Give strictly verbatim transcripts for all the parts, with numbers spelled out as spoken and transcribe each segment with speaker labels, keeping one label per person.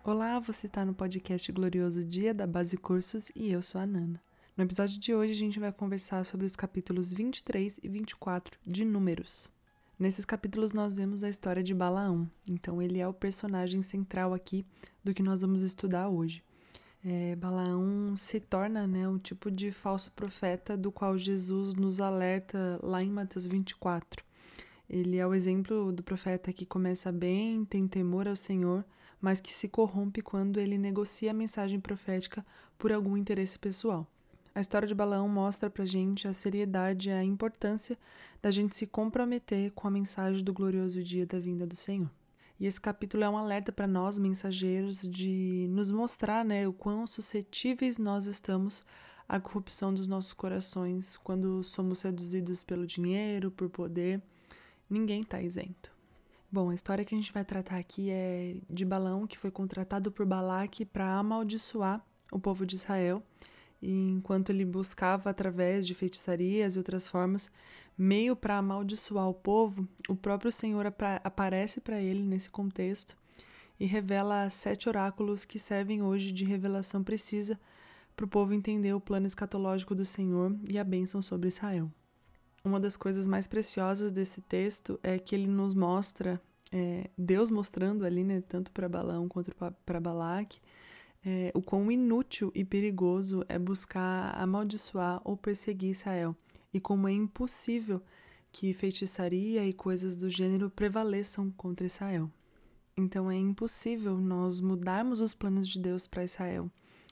Speaker 1: Olá, você está no podcast Glorioso Dia da Base Cursos e eu sou a Nana. No episódio de hoje a gente vai conversar sobre os capítulos vinte e três e vinte e quatro de Números. Nesses capítulos nós vemos a história de Balaão, então ele é o personagem central aqui do que nós vamos estudar hoje. É, Balaão se torna né, um tipo de falso profeta do qual Jesus nos alerta lá em Mateus vinte e quatro. Ele é o exemplo do profeta que começa bem, tem temor ao Senhor, mas que se corrompe quando ele negocia a mensagem profética por algum interesse pessoal. A história de Balaão mostra pra gente a seriedade e a importância da gente se comprometer com a mensagem do glorioso dia da vinda do Senhor. E esse capítulo é um alerta para nós, mensageiros, de nos mostrar né, o quão suscetíveis nós estamos à corrupção dos nossos corações quando somos seduzidos pelo dinheiro, por poder. Ninguém está isento. Bom, a história que a gente vai tratar aqui é de Balaão, que foi contratado por Balaque para amaldiçoar o povo de Israel. E enquanto ele buscava, através de feitiçarias e outras formas, meio para amaldiçoar o povo, o próprio Senhor aparece para ele nesse contexto e revela sete oráculos que servem hoje de revelação precisa para o povo entender o plano escatológico do Senhor e a bênção sobre Israel. Uma das coisas mais preciosas desse texto é que ele nos mostra, é, Deus mostrando ali, né, tanto para Balaão quanto para Balaque, é, o quão inútil e perigoso é buscar amaldiçoar ou perseguir Israel, e como é impossível que feitiçaria e coisas do gênero prevaleçam contra Israel. Então é impossível nós mudarmos os planos de Deus para Israel,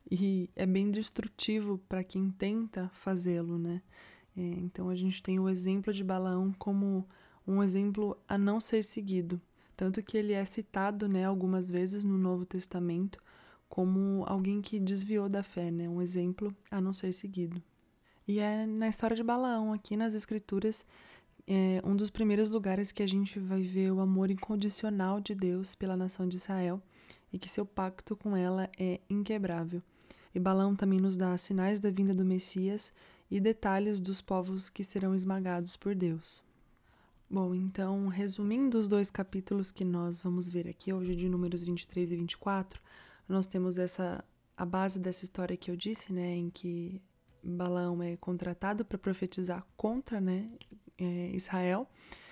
Speaker 1: e é bem destrutivo para quem tenta fazê-lo, né? É, então a gente tem o exemplo de Balaão como um exemplo a não ser seguido, tanto que ele é citado né, algumas vezes no Novo Testamento como alguém que desviou da fé, né, um exemplo a não ser seguido. E é na história de Balaão, aqui nas Escrituras, é um dos primeiros lugares que a gente vai ver o amor incondicional de Deus pela nação de Israel e que seu pacto com ela é inquebrável. E Balaão também nos dá sinais da vinda do Messias e detalhes dos povos que serão esmagados por Deus. Bom, então, resumindo os dois capítulos que nós vamos ver aqui hoje, de Números vinte e três e vinte e quatro, nós temos essa, a base dessa história que eu disse, né, em que Balaão é contratado para profetizar contra né, é, Israel,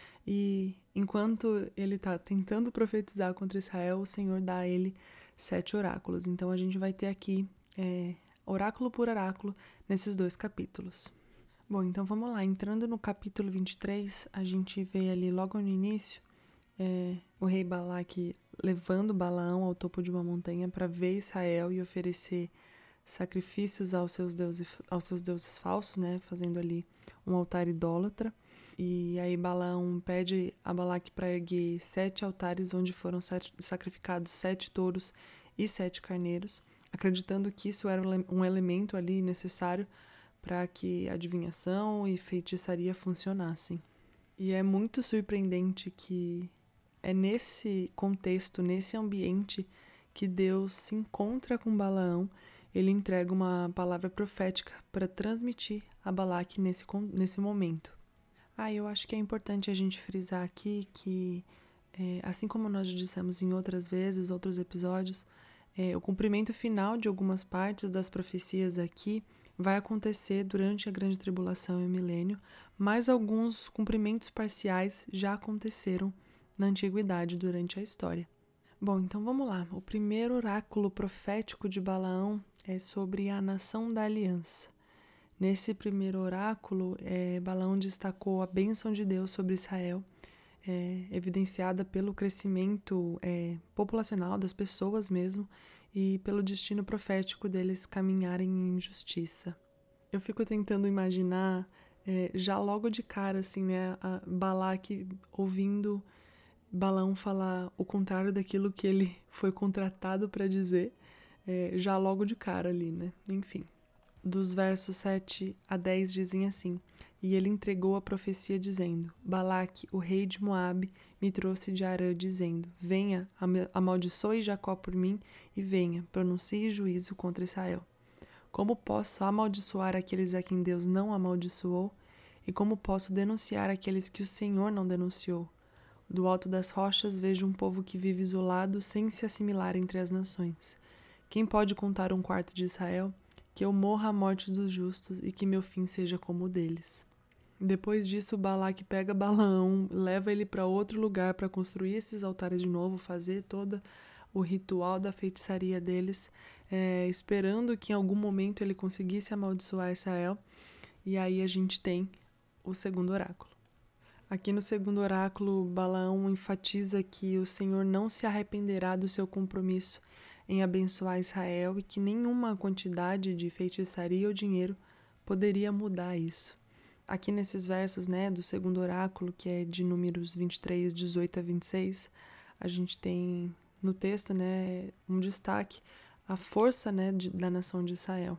Speaker 1: e enquanto ele está tentando profetizar contra Israel, o Senhor dá a ele sete oráculos. Então a gente vai ter aqui é, oráculo por oráculo nesses dois capítulos. Bom, então vamos lá. Entrando no capítulo vinte e três, a gente vê ali logo no início é, o rei Balaque levando Balaão ao topo de uma montanha para ver Israel e oferecer sacrifícios aos seus deuses, aos seus deuses falsos, né, fazendo ali um altar idólatra. E aí Balaão pede a Balaque para erguer sete altares onde foram sacrificados sete touros e sete carneiros, acreditando que isso era um elemento ali necessário para que adivinhação e feitiçaria funcionassem. E é muito surpreendente que é nesse contexto, nesse ambiente, que Deus se encontra com Balaão. Ele entrega uma palavra profética para transmitir a Balaque nesse, nesse momento. Ah, eu acho que é importante a gente frisar aqui que, é, assim como nós dissemos em outras vezes, outros episódios, é, o cumprimento final de algumas partes das profecias aqui vai acontecer durante a Grande Tribulação e o Milênio, mas alguns cumprimentos parciais já aconteceram na Antiguidade durante a história. Bom, então vamos lá. O primeiro oráculo profético de Balaão é sobre a nação da aliança. Nesse primeiro oráculo, é, Balaão destacou a bênção de Deus sobre Israel, é, evidenciada pelo crescimento é, populacional das pessoas mesmo e pelo destino profético deles caminharem em justiça. Eu fico tentando imaginar, é, já logo de cara, assim, né, a Balaque ouvindo Balaão falar o contrário daquilo que ele foi contratado para dizer, é, já logo de cara ali, né? Enfim. Dos versos sete a dez dizem assim: E ele entregou a profecia dizendo: Balaque, o rei de Moabe, me trouxe de Arã, dizendo: Venha, amaldiçoe Jacó por mim, e venha, pronuncie juízo contra Israel. Como posso amaldiçoar aqueles a quem Deus não amaldiçoou? E como posso denunciar aqueles que o Senhor não denunciou? Do alto das rochas vejo um povo que vive isolado sem se assimilar entre as nações. Quem pode contar um quarto de Israel? Que eu morra a morte dos justos e que meu fim seja como o deles. Depois disso, Balaque pega Balaão, leva ele para outro lugar para construir esses altares de novo, fazer todo o ritual da feitiçaria deles, é, esperando que em algum momento ele conseguisse amaldiçoar Israel. E aí a gente tem o segundo oráculo. Aqui no segundo oráculo, Balaão enfatiza que o Senhor não se arrependerá do seu compromisso em abençoar Israel e que nenhuma quantidade de feitiçaria ou dinheiro poderia mudar isso. Aqui nesses versos, né, do segundo oráculo, que é de Números vinte e três, dezoito a vinte e seis, a gente tem no texto, né, um destaque, a força, né, de, da nação de Israel.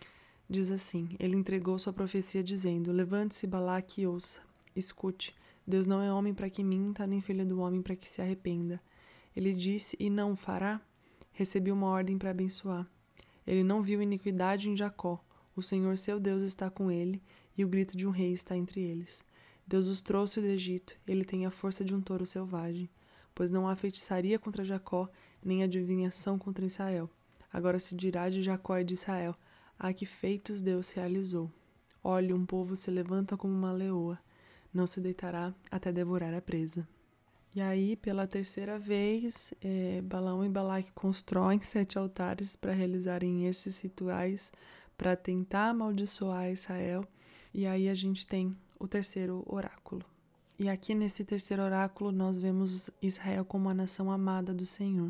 Speaker 1: Diz assim: ele entregou sua profecia dizendo: levante-se, Balaque, e ouça. Escute, Deus não é homem para que minta, nem filho do homem para que se arrependa. Ele disse e não fará? Recebi uma ordem para abençoar. Ele não viu iniquidade em Jacó. O Senhor seu Deus está com ele, e o grito de um rei está entre eles. Deus os trouxe do Egito, ele tem a força de um touro selvagem. Pois não há feitiçaria contra Jacó, nem adivinhação contra Israel. Agora se dirá de Jacó e de Israel: ah, que feitos Deus realizou. Olhe, um povo se levanta como uma leoa, não se deitará até devorar a presa. E aí, pela terceira vez, é, Balaão e Balaque constroem sete altares para realizarem esses rituais, para tentar amaldiçoar Israel. E aí a gente tem o terceiro oráculo. E aqui nesse terceiro oráculo nós vemos Israel como a nação amada do Senhor.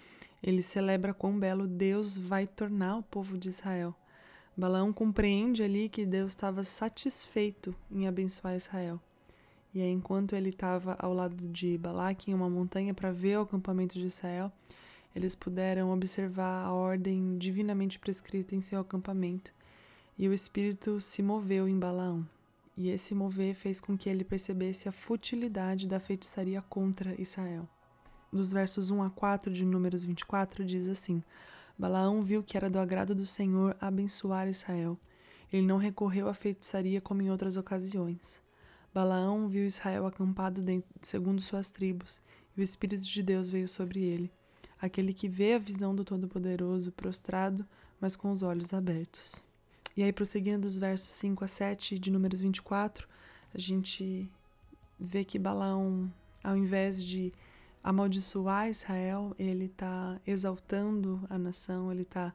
Speaker 1: Ele celebra quão belo Deus vai tornar o povo de Israel. Balaão compreende ali que Deus estava satisfeito em abençoar Israel. E aí, enquanto ele estava ao lado de Balaque em uma montanha para ver o acampamento de Israel, eles puderam observar a ordem divinamente prescrita em seu acampamento. E o Espírito se moveu em Balaão. E esse mover fez com que ele percebesse a futilidade da feitiçaria contra Israel. Dos versos um a quatro de Números vinte e quatro diz assim: Balaão viu que era do agrado do Senhor abençoar Israel. Ele não recorreu à feitiçaria como em outras ocasiões. Balaão viu Israel acampado dentro, segundo suas tribos, e o Espírito de Deus veio sobre ele, aquele que vê a visão do Todo-Poderoso prostrado, mas com os olhos abertos. E aí, prosseguindo dos versos cinco a sete de Números vinte e quatro, a gente vê que Balaão, ao invés de amaldiçoar Israel, ele está exaltando a nação, ele está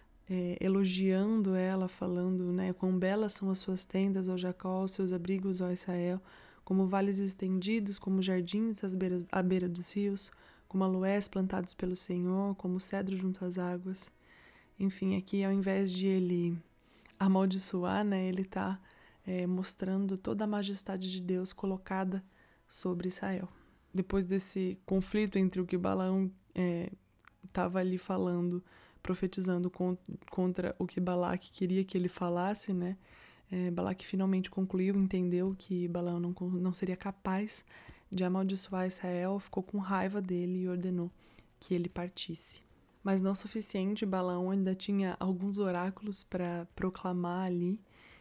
Speaker 1: é, elogiando ela, falando, né, quão belas são as suas tendas, ó Jacó, os seus abrigos, ó Israel, como vales estendidos, como jardins às beiras, à beira dos rios, como aloés plantados pelo Senhor, como cedro junto às águas. Enfim, aqui, ao invés de ele amaldiçoar, né, ele está é, mostrando toda a majestade de Deus colocada sobre Israel. Depois desse conflito entre o que Balaão estava é, ali falando, profetizando contra o que Balaque queria que ele falasse, né? É, Balaque finalmente concluiu, entendeu que Balaão não, não seria capaz de amaldiçoar Israel, ficou com raiva dele e ordenou que ele partisse. Mas não suficiente, Balaão ainda tinha alguns oráculos para proclamar ali,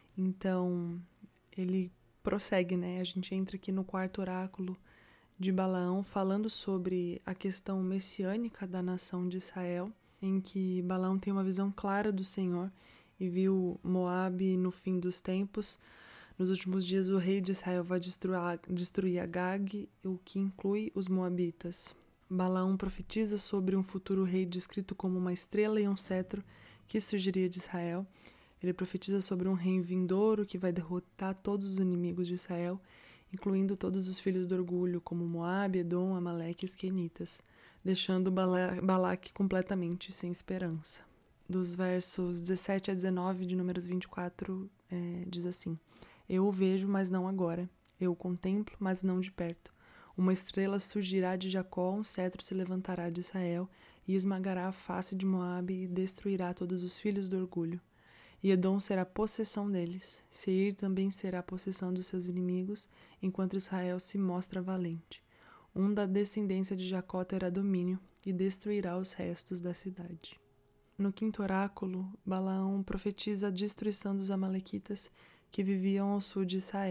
Speaker 1: então ele prossegue, né? A gente entra aqui no quarto oráculo de Balaão, falando sobre a questão messiânica da nação de Israel, em que Balaão tem uma visão clara do Senhor e viu Moabe no fim dos tempos. Nos últimos dias, o rei de Israel vai destruir, destruir Agag, o que inclui os moabitas. Balaão profetiza sobre um futuro rei descrito como uma estrela e um cetro que surgiria de Israel. Ele profetiza sobre um rei vindouro que vai derrotar todos os inimigos de Israel, incluindo todos os filhos do orgulho, como Moabe, Edom, Amaleque e os quenitas, deixando Balaque completamente sem esperança. Dos versos dezessete a dezenove de Números vinte e quatro, é, diz assim: Eu o vejo, mas não agora. Eu o contemplo, mas não de perto. Uma estrela surgirá de Jacó, um cetro se levantará de Israel, e esmagará a face de Moabe e destruirá todos os filhos do orgulho. E Edom será possessão deles. Seir também será possessão dos seus inimigos, enquanto Israel se mostra valente. Um da descendência de Jacó terá domínio e destruirá os restos da cidade. No quinto oráculo, Balaão profetiza a destruição dos amalequitas que viviam ao sul de Israel.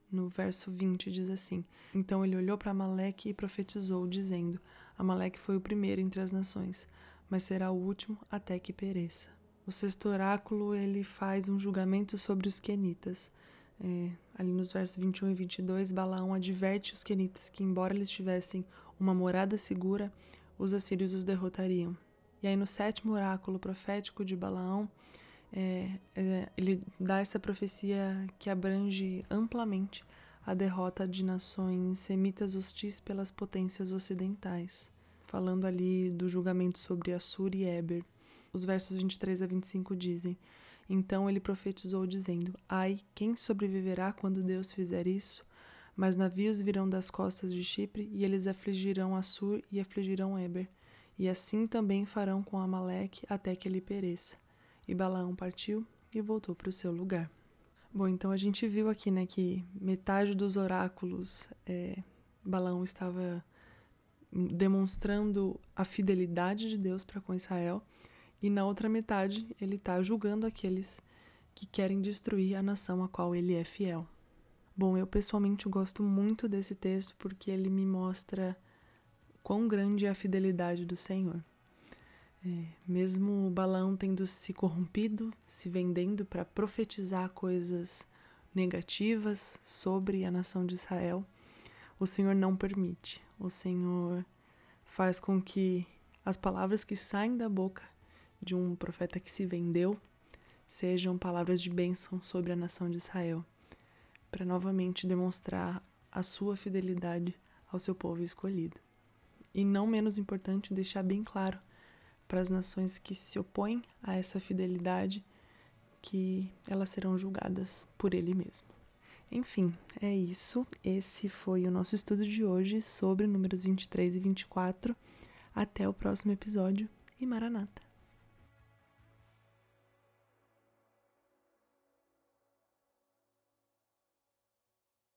Speaker 1: No verso vinte diz assim: Então ele olhou para Amaleque e profetizou, dizendo: Amaleque foi o primeiro entre as nações, mas será o último até que pereça. O sexto oráculo, ele faz um julgamento sobre os quenitas. É, ali nos versos vinte e um e vinte e dois, Balaão adverte os quenitas que, embora eles tivessem uma morada segura, os assírios os derrotariam. E aí no sétimo oráculo profético de Balaão, é, é, ele dá essa profecia que abrange amplamente a derrota de nações semitas hostis pelas potências ocidentais, falando ali do julgamento sobre Assur e Éber. Os versos vinte e três a vinte e cinco dizem: Então ele profetizou dizendo: Ai, quem sobreviverá quando Deus fizer isso? Mas navios virão das costas de Chipre, e eles afligirão Assur e afligirão Éber. E assim também farão com Amaleque até que ele pereça. E Balaão partiu e voltou para o seu lugar. Bom, então a gente viu aqui, né, que metade dos oráculos é, Balaão estava demonstrando a fidelidade de Deus para com Israel, e na outra metade ele está julgando aqueles que querem destruir a nação a qual ele é fiel. Bom, eu pessoalmente gosto muito desse texto porque ele me mostra quão grande é a fidelidade do Senhor. É, mesmo Balaão tendo se corrompido, se vendendo para profetizar coisas negativas sobre a nação de Israel, o Senhor não permite. O Senhor faz com que as palavras que saem da boca de um profeta que se vendeu sejam palavras de bênção sobre a nação de Israel, para novamente demonstrar a sua fidelidade ao seu povo escolhido. E não menos importante, deixar bem claro para as nações que se opõem a essa fidelidade que elas serão julgadas por ele mesmo. Enfim, é isso. Esse foi o nosso estudo de hoje sobre números vinte e três e vinte e quatro. Até o próximo episódio e Maranata!